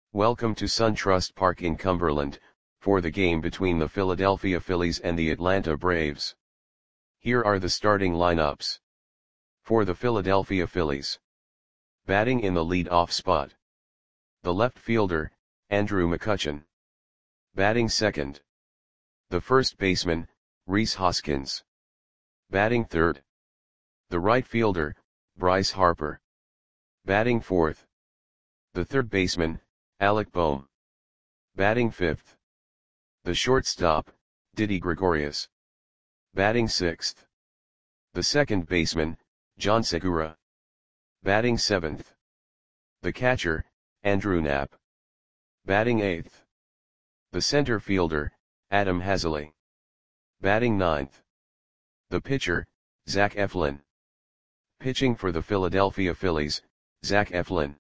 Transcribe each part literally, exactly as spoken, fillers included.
Welcome to SunTrust Park in Cumberland, for the game between the Philadelphia Phillies and the Atlanta Braves. Here are the starting lineups. For the Philadelphia Phillies. Batting in the lead-off spot. The left fielder, Andrew McCutchen. Batting second. The first baseman, Rhys Hoskins. Batting third. The right fielder, Bryce Harper. Batting fourth. The third baseman, Alec Bohm. Batting fifth. The shortstop, Didi Gregorius. Batting sixth. The second baseman, John Segura. Batting seventh. The catcher, Andrew Knapp. Batting eighth. The center fielder, Adam Haseley. Batting ninth. The pitcher, Zach Eflin. Pitching for the Philadelphia Phillies, Zach Eflin.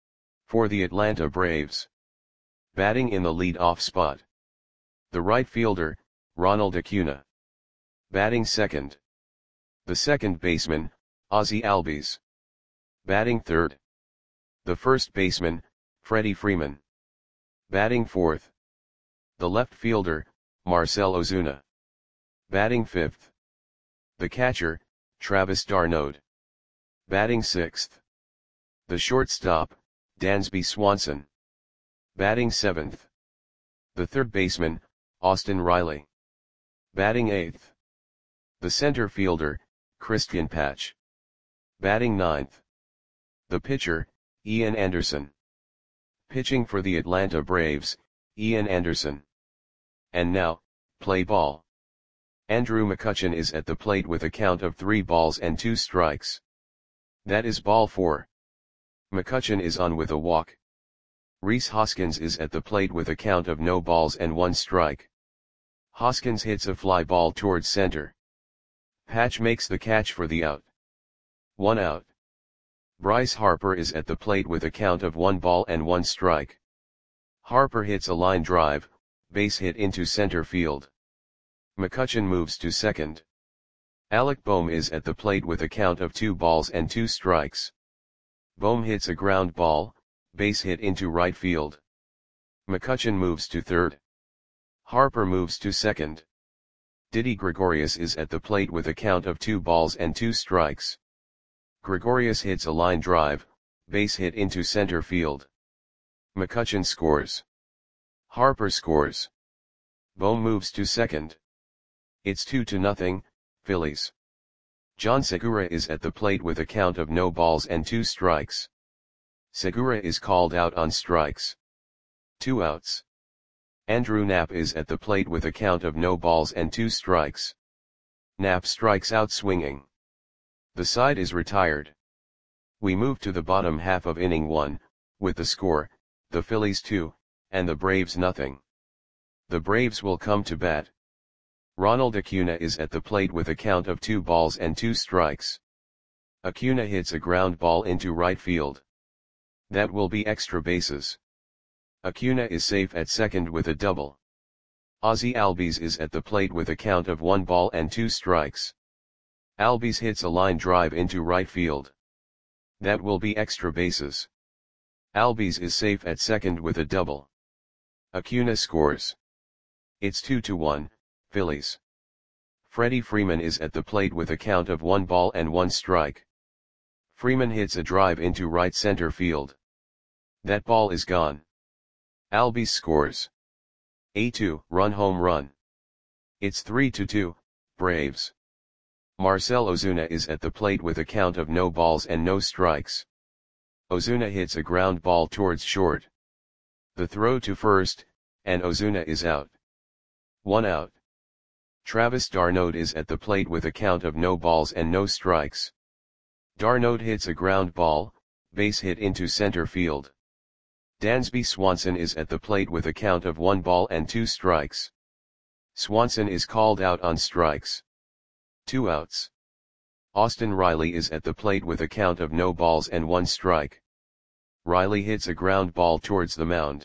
For the Atlanta Braves. Batting in the lead-off spot. The right fielder, Ronald Acuna. Batting second. The second baseman, Ozzie Albies. Batting third. The first baseman, Freddie Freeman. Batting fourth. The left fielder, Marcell Ozuna. Batting fifth. The catcher, Travis d'Arnaud. Batting sixth. The shortstop, Dansby Swanson. Batting seventh. The third baseman, Austin Riley. Batting eighth. The center fielder, Christian Patch. Batting ninth. The pitcher, Ian Anderson. Pitching for the Atlanta Braves, Ian Anderson. And now, play ball. Andrew McCutchen is at the plate with a count of three balls and two strikes. That is ball four. McCutchen is on with a walk. Rhys Hoskins is at the plate with a count of no balls and one strike. Hoskins hits a fly ball towards center. Patch makes the catch for the out. One out. Bryce Harper is at the plate with a count of one ball and one strike. Harper hits a line drive, base hit into center field. McCutchen moves to second. Alec Bohm is at the plate with a count of two balls and two strikes. Bohm hits a ground ball, base hit into right field. McCutchen moves to third. Harper moves to second. Didi Gregorius is at the plate with a count of two balls and two strikes. Gregorius hits a line drive, base hit into center field. McCutchen scores. Harper scores. Bohm moves to second. It's two to nothing, Phillies. John Segura is at the plate with a count of no balls and two strikes. Segura is called out on strikes. Two outs. Andrew Knapp is at the plate with a count of no balls and two strikes. Knapp strikes out swinging. The side is retired. We move to the bottom half of inning one, with the score, the Phillies two, and the Braves nothing. The Braves will come to bat. Ronald Acuna is at the plate with a count of two balls and two strikes. Acuna hits a ground ball into right field. That will be extra bases. Acuna is safe at second with a double. Ozzie Albies is at the plate with a count of one ball and two strikes. Albies hits a line drive into right field. That will be extra bases. Albies is safe at second with a double. Acuna scores. It's two to one. Phillies. Freddie Freeman is at the plate with a count of one ball and one strike. Freeman hits a drive into right center field. That ball is gone. Albies scores. A two run home run. It's three to two, Braves. Marcell Ozuna is at the plate with a count of no balls and no strikes. Ozuna hits a ground ball towards short. The throw to first, and Ozuna is out. One out. Travis d'Arnaud is at the plate with a count of no balls and no strikes. d'Arnaud hits a ground ball, base hit into center field. Dansby Swanson is at the plate with a count of one ball and two strikes. Swanson is called out on strikes. Two outs. Austin Riley is at the plate with a count of no balls and one strike. Riley hits a ground ball towards the mound.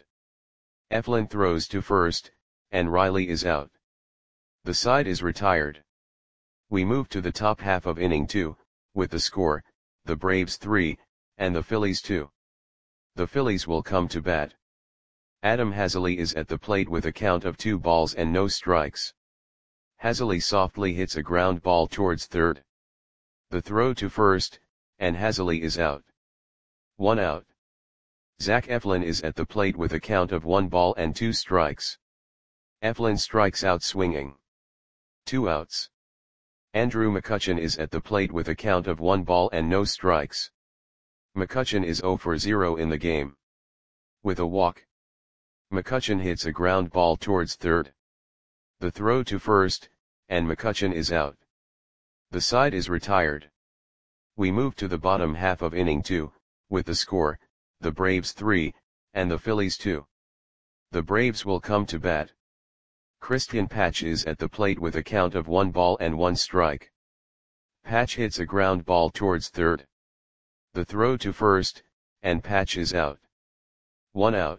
Eflin throws to first, and Riley is out. The side is retired. We move to the top half of inning two, with the score, the Braves three, and the Phillies two. The Phillies will come to bat. Adam Hazley is at the plate with a count of two balls and no strikes. Hazley softly hits a ground ball towards third. The throw to first, and Hazley is out. One out. Zach Eflin is at the plate with a count of one ball and two strikes. Eflin strikes out swinging. Two outs. Andrew McCutchen is at the plate with a count of one ball and no strikes. McCutchen is zero for zero in the game. With a walk, McCutchen hits a ground ball towards third. The throw to first, and McCutchen is out. The side is retired. We move to the bottom half of inning two, with the score, the Braves three, and the Phillies two. The Braves will come to bat. Christian Patch is at the plate with a count of one ball and one strike. Patch hits a ground ball towards third. The throw to first, and Patch is out. One out.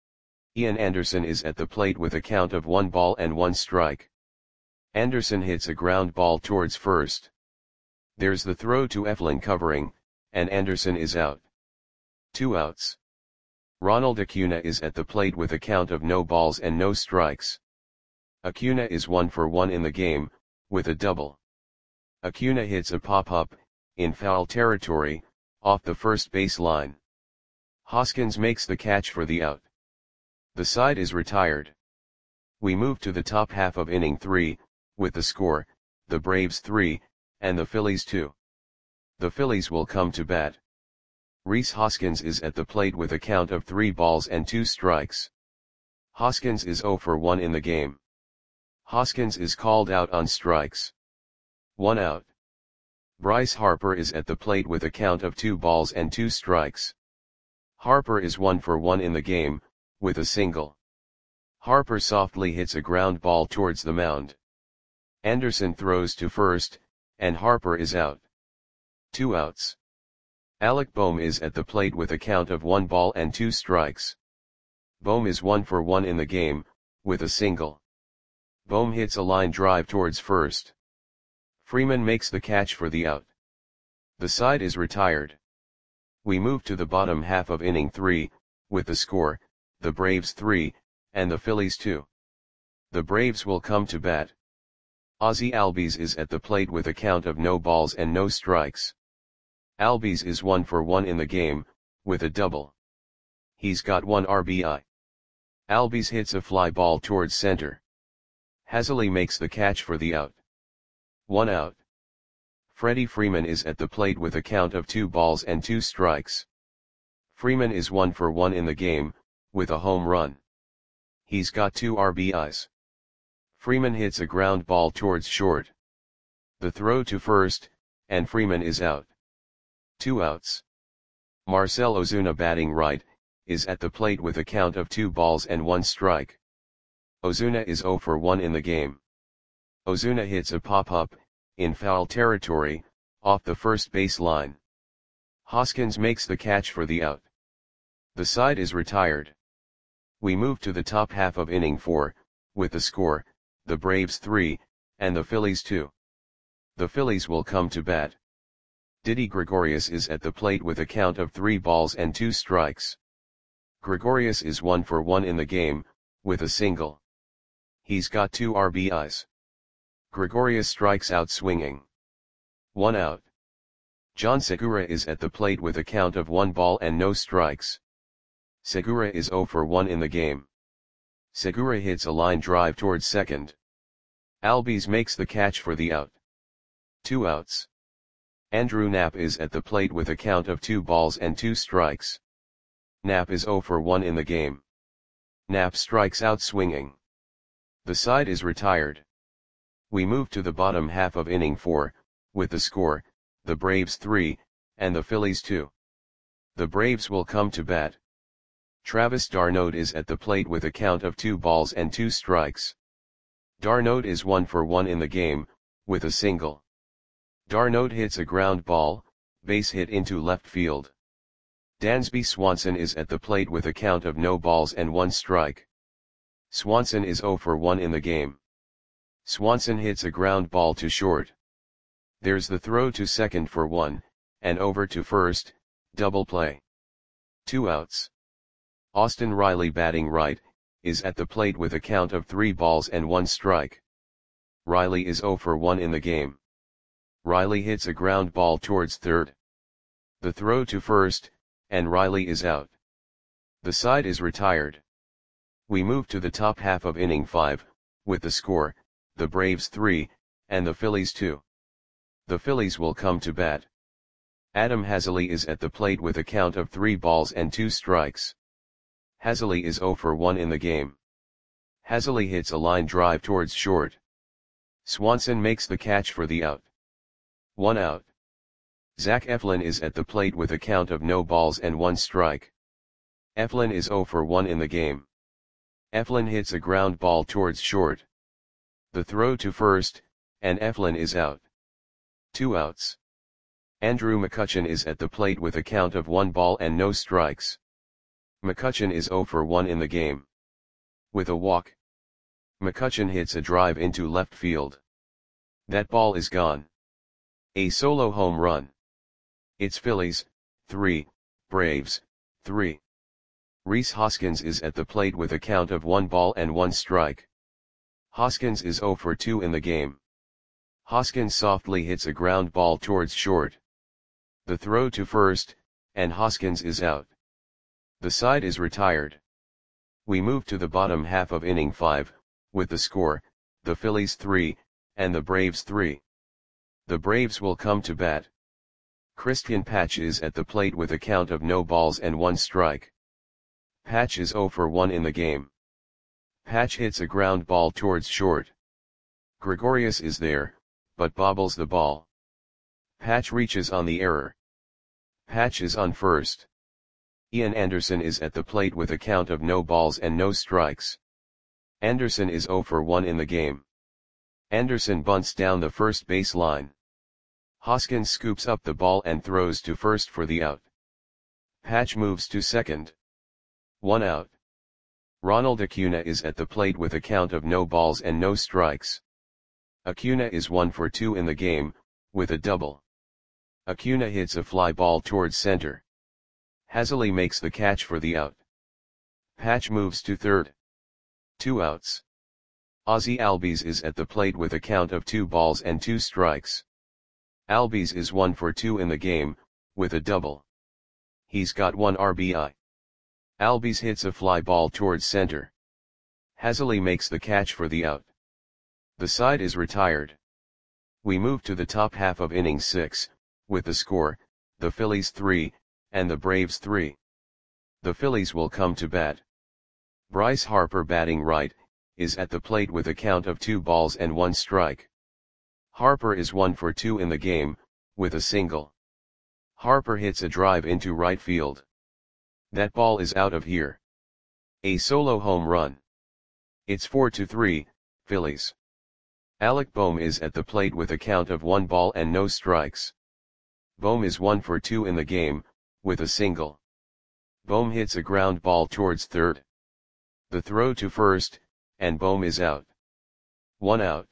Ian Anderson is at the plate with a count of one ball and one strike. Anderson hits a ground ball towards first. There's the throw to Eflin covering, and Anderson is out. Two outs. Ronald Acuna is at the plate with a count of no balls and no strikes. Acuna is one for one in the game, with a double. Acuna hits a pop-up, in foul territory, off the first base line. Hoskins makes the catch for the out. The side is retired. We move to the top half of inning three, with the score, the Braves three, and the Phillies two. The Phillies will come to bat. Rhys Hoskins is at the plate with a count of three balls and two strikes. Hoskins is zero for one in the game. Hoskins is called out on strikes. One out. Bryce Harper is at the plate with a count of two balls and two strikes. Harper is one for one in the game, with a single. Harper softly hits a ground ball towards the mound. Anderson throws to first, and Harper is out. Two outs. Alec Bohm is at the plate with a count of one ball and two strikes. Bohm is one for one in the game, with a single. Bohm hits a line drive towards first. Freeman makes the catch for the out. The side is retired. We move to the bottom half of inning three, with the score, the Braves three, and the Phillies two. The Braves will come to bat. Ozzie Albies is at the plate with a count of no balls and no strikes. Albies is one for one in the game, with a double. He's got one R B I. Albies hits a fly ball towards center. Hazley makes the catch for the out. One out. Freddie Freeman is at the plate with a count of two balls and two strikes. Freeman is one for one in the game, with a home run. He's got two R B Is. Freeman hits a ground ball towards short. The throw to first, and Freeman is out. Two outs. Marcell Ozuna, batting right, is at the plate with a count of two balls and one strike. Ozuna is zero for one in the game. Ozuna hits a pop-up, in foul territory, off the first base line. Hoskins makes the catch for the out. The side is retired. We move to the top half of inning four, with the score, the Braves three, and the Phillies two. The Phillies will come to bat. Didi Gregorius is at the plate with a count of three balls and two strikes. Gregorius is one for one in the game, with a single. He's got two R B Is. Gregorius strikes out swinging. One out. John Segura is at the plate with a count of one ball and no strikes. Segura is zero for one in the game. Segura hits a line drive towards second. Albies makes the catch for the out. Two outs. Andrew Knapp is at the plate with a count of two balls and two strikes. Knapp is zero for one in the game. Knapp strikes out swinging. The side is retired. We move to the bottom half of inning four, with the score, the Braves three, and the Phillies two. The Braves will come to bat. Travis d'Arnaud is at the plate with a count of two balls and two strikes. d'Arnaud is one for one in the game, with a single. d'Arnaud hits a ground ball, base hit into left field. Dansby Swanson is at the plate with a count of no balls and one strike. Swanson is zero for one in the game. Swanson hits a ground ball to short. There's the throw to second for one, and over to first, double play. Two outs. Austin Riley batting right, is at the plate with a count of three balls and one strike. Riley is zero for one in the game. Riley hits a ground ball towards third. The throw to first, and Riley is out. The side is retired. We move to the top half of inning five, with the score, the Braves three, and the Phillies two. The Phillies will come to bat. Adam Haseley is at the plate with a count of three balls and two strikes. Haseley is zero for one in the game. Haseley hits a line drive towards short. Swanson makes the catch for the out. One out. Zach Eflin is at the plate with a count of no balls and one strike. Eflin is zero for one in the game. Eflin hits a ground ball towards short. The throw to first, and Eflin is out. Two outs. Andrew McCutchen is at the plate with a count of one ball and no strikes. McCutchen is zero for one in the game. With a walk, McCutchen hits a drive into left field. That ball is gone. A solo home run. It's Phillies, three, Braves, three. Rhys Hoskins is at the plate with a count of one ball and one strike. Hoskins is zero for two in the game. Hoskins softly hits a ground ball towards short. The throw to first, and Hoskins is out. The side is retired. We move to the bottom half of inning five, with the score, the Phillies three, and the Braves three. The Braves will come to bat. Christian Patch is at the plate with a count of no balls and one strike. Patch is zero for one in the game. Patch hits a ground ball towards short. Gregorius is there, but bobbles the ball. Patch reaches on the error. Patch is on first. Ian Anderson is at the plate with a count of no balls and no strikes. Anderson is zero for one in the game. Anderson bunts down the first base line. Hoskins scoops up the ball and throws to first for the out. Patch moves to second. One out. Ronald Acuna is at the plate with a count of no balls and no strikes. Acuna is one for two in the game, with a double. Acuna hits a fly ball towards center. Haseley makes the catch for the out. Patch moves to third. Two outs. Ozzie Albies is at the plate with a count of two balls and two strikes. Albies is one for two in the game, with a double. He's got one R B I. Albies hits a fly ball towards center. Haseley makes the catch for the out. The side is retired. We move to the top half of inning six, with the score, the Phillies three, and the Braves three. The Phillies will come to bat. Bryce Harper batting right, is at the plate with a count of two balls and one strike. Harper is one for two in the game, with a single. Harper hits a drive into right field. That ball is out of here. A solo home run. It's four to three, Phillies. Alec Bohm is at the plate with a count of one ball and no strikes. Bohm is one for two in the game, with a single. Bohm hits a ground ball towards third. The throw to first, and Bohm is out. One out.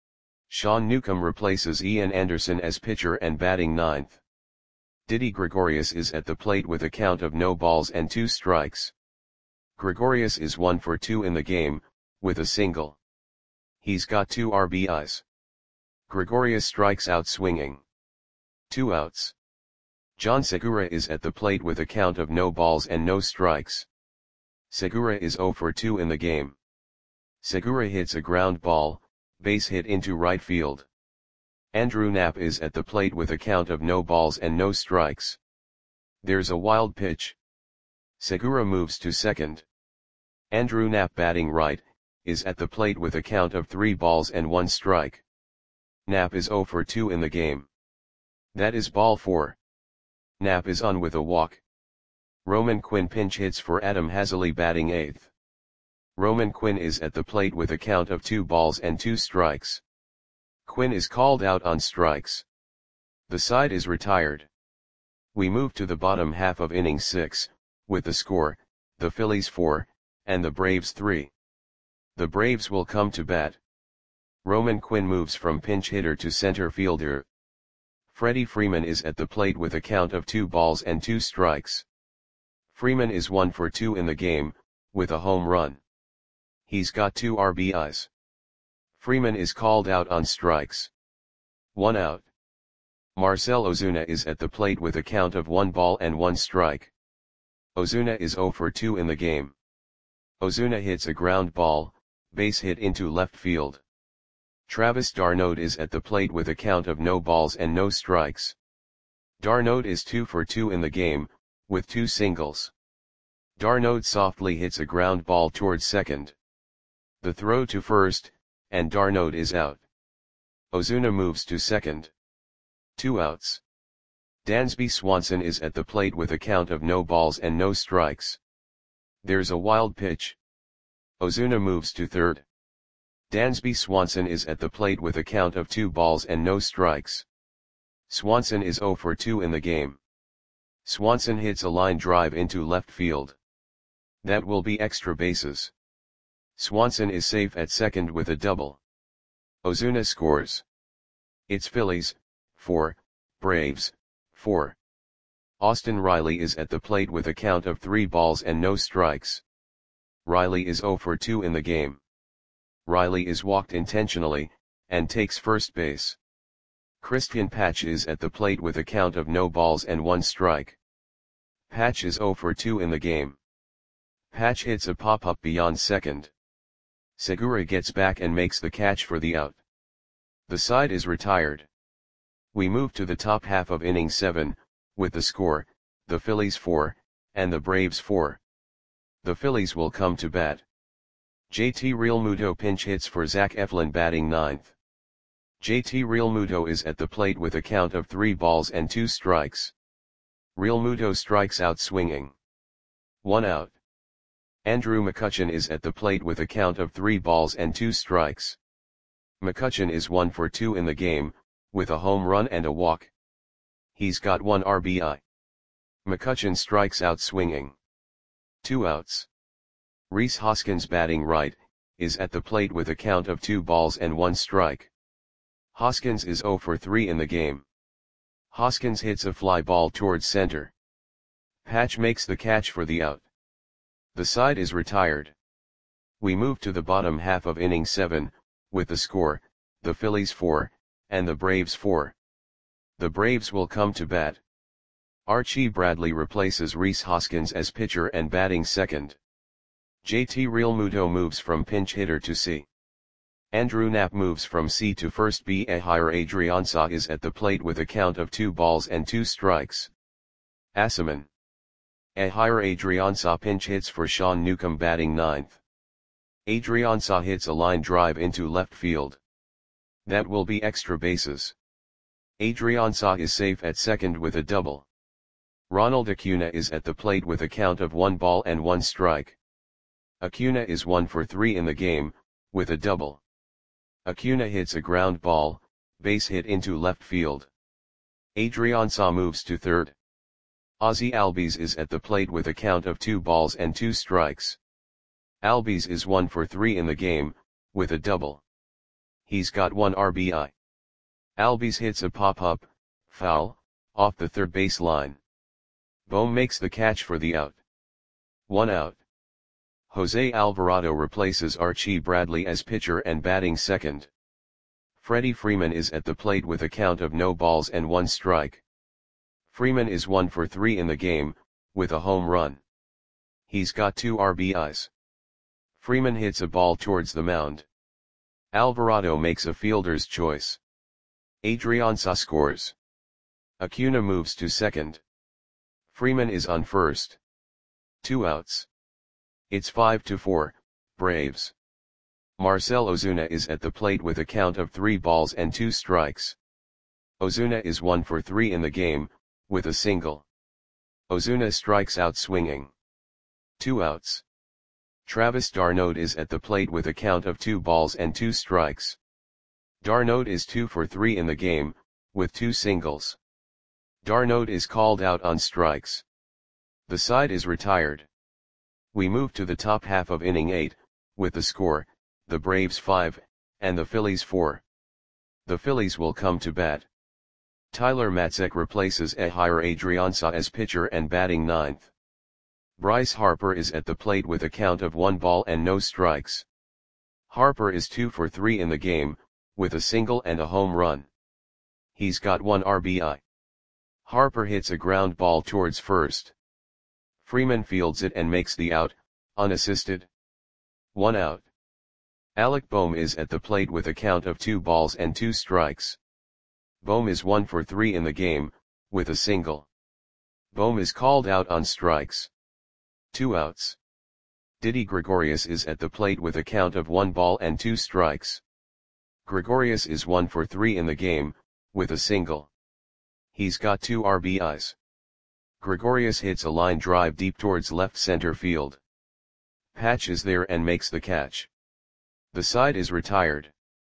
Sean Newcomb replaces Ian Anderson as pitcher and batting ninth. Didi Gregorius is at the plate with a count of no balls and two strikes. Gregorius is one for two in the game, with a single. He's got two R B Is. Gregorius strikes out swinging. Two outs. John Segura is at the plate with a count of no balls and no strikes. Segura is zero for two in the game. Segura hits a ground ball, base hit into right field. Andrew Knapp is at the plate with a count of no balls and no strikes. There's a wild pitch. Segura moves to second. Andrew Knapp batting right, is at the plate with a count of three balls and one strike. Knapp is zero for two in the game. That is ball four. Knapp is on with a walk. Roman Quinn pinch hits for Adam Haseley batting eighth. Roman Quinn is at the plate with a count of two balls and two strikes. Quinn is called out on strikes. The side is retired. We move to the bottom half of inning six, with the score, the Phillies four, and the Braves three. The Braves will come to bat. Roman Quinn moves from pinch hitter to center fielder. Freddie Freeman is at the plate with a count of two balls and two strikes. Freeman is one for two in the game, with a home run. He's got two R B Is. Freeman is called out on strikes. One out. Marcell Ozuna is at the plate with a count of one ball and one strike. Ozuna is zero for two in the game. Ozuna hits a ground ball, base hit into left field. Travis d'Arnaud is at the plate with a count of no balls and no strikes. d'Arnaud is two for two in the game, with two singles. d'Arnaud softly hits a ground ball towards second. The throw to first, and d'Arnaud is out. Ozuna moves to second. Two outs. Dansby Swanson is at the plate with a count of no balls and no strikes. There's a wild pitch. Ozuna moves to third. Dansby Swanson is at the plate with a count of two balls and no strikes. Swanson is zero for two in the game. Swanson hits a line drive into left field. That will be extra bases. Swanson is safe at second with a double. Ozuna scores. It's Phillies, four, Braves, four. Austin Riley is at the plate with a count of three balls and no strikes. Riley is zero for two in the game. Riley is walked intentionally, and takes first base. Christian Patch is at the plate with a count of no balls and one strike. Patch is zero for two in the game. Patch hits a pop-up beyond second. Segura gets back and makes the catch for the out. The side is retired. We move to the top half of inning seven, with the score, the Phillies four, and the Braves four. The Phillies will come to bat. J T Realmuto pinch hits for Zach Eflin batting ninth. J T Realmuto is at the plate with a count of three balls and two strikes. Realmuto strikes out swinging. One out. Andrew McCutchen is at the plate with a count of three balls and two strikes. McCutchen is one for two in the game, with a home run and a walk. He's got one R B I. McCutchen strikes out swinging. Two outs. Rhys Hoskins batting right, is at the plate with a count of two balls and one strike. Hoskins is zero for three in the game. Hoskins hits a fly ball towards center. Patch makes the catch for the out. The side is retired. We move to the bottom half of inning seven, with the score, the Phillies four, and the Braves four. The Braves will come to bat. Archie Bradley replaces Rhys Hoskins as pitcher and batting second. J T Realmuto moves from pinch hitter to C. Andrew Knapp moves from C to first. B. Ehire Adrianza is at the plate with a count of two balls and two strikes. Asaman. Ehire Adrianza pinch hits for Sean Newcomb batting ninth. Adrianza hits a line drive into left field. That will be extra bases. Adrianza is safe at second with a double. Ronald Acuna is at the plate with a count of one ball and one strike. Acuna is one for three in the game, with a double. Acuna hits a ground ball, base hit into left field. Adrianza moves to third. Ozzie Albies is at the plate with a count of two balls and two strikes. Albies is one for three in the game, with a double. He's got one R B I. Albies hits a pop-up, foul, off the third base line. Bohm makes the catch for the out. One out. Jose Alvarado replaces Archie Bradley as pitcher and batting second. Freddie Freeman is at the plate with a count of no balls and one strike. Freeman is one for three in the game, with a home run. He's got two R B Is. Freeman hits a ball towards the mound. Alvarado makes a fielder's choice. Adrianza scores. Acuna moves to second. Freeman is on first. Two outs. It's five to four, Braves. Marcell Ozuna is at the plate with a count of three balls and two strikes. Ozuna is one for three in the game, with a single. Ozuna strikes out swinging. Two outs. Travis d'Arnaud is at the plate with a count of two balls and two strikes. d'Arnaud is two for three in the game, with two singles. d'Arnaud is called out on strikes. The side is retired. We move to the top half of inning eight, with the score, the Braves five, and the Phillies four. The Phillies will come to bat. Tyler Matzek replaces Ehire Adrianza as pitcher and batting ninth. Bryce Harper is at the plate with a count of one ball and no strikes. Harper is two for three in the game, with a single and a home run. He's got one R B I. Harper hits a ground ball towards first. Freeman fields it and makes the out, unassisted. One out. Alec Bohm is at the plate with a count of two balls and two strikes. Bohm is one for three in the game, with a single. Bohm is called out on strikes. Two outs. Didi Gregorius is at the plate with a count of one ball and two strikes. Gregorius is one for three in the game, with a single. He's got two R B Is. Gregorius hits a line drive deep towards left center field. Patch is there and makes the catch. The side is retired.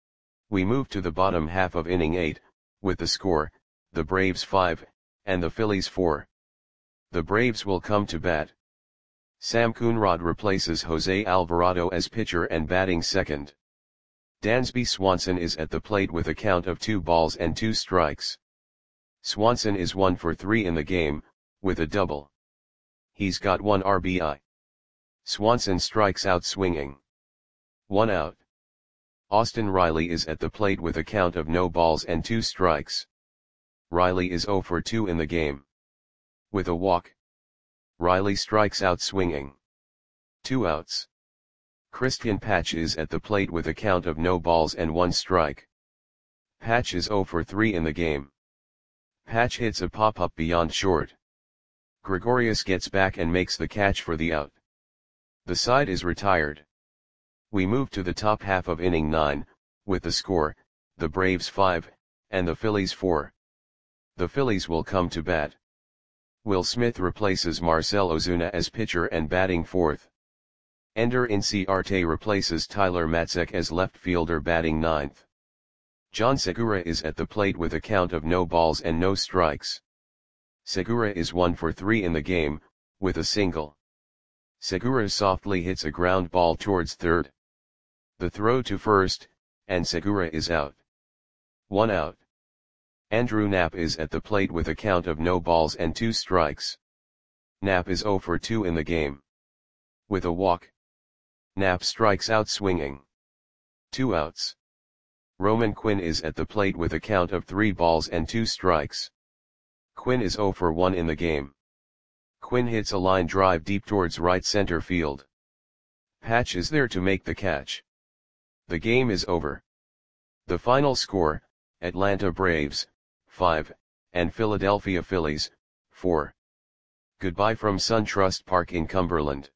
We move to the bottom half of inning eight, with the score, the Braves five, and the Phillies four. The Braves will come to bat. Sam Coonrod replaces Jose Alvarado as pitcher and batting second. Dansby Swanson is at the plate with a count of two balls and two strikes. Swanson is one for three in the game, with a double. He's got one R B I. Swanson strikes out swinging. One out. Austin Riley is at the plate with a count of no balls and two strikes. Riley is zero for two in the game. With a walk. Riley strikes out swinging. Two outs. Christian Patch is at the plate with a count of no balls and one strike. Patch is zero for three in the game. Patch hits a pop-up beyond short. Gregorius gets back and makes the catch for the out. The side is retired. We move to the top half of inning nine, with the score, the Braves five, and the Phillies four. The Phillies will come to bat. Will Smith replaces Marcell Ozuna as pitcher and batting fourth. Ender Inciarte replaces Tyler Matzek as left fielder batting ninth. John Segura is at the plate with a count of no balls and no strikes. Segura is one for three in the game, with a single. Segura softly hits a ground ball towards third. The throw to first, and Segura is out. One out. Andrew Knapp is at the plate with a count of no balls and two strikes. Knapp is zero for two in the game. With a walk. Knapp strikes out swinging. Two outs. Roman Quinn is at the plate with a count of three balls and two strikes. Quinn is zero for one in the game. Quinn hits a line drive deep towards right center field. Patch is there to make the catch. The game is over. The final score, Atlanta Braves, five, and Philadelphia Phillies, four. Goodbye from SunTrust Park in Cumberland.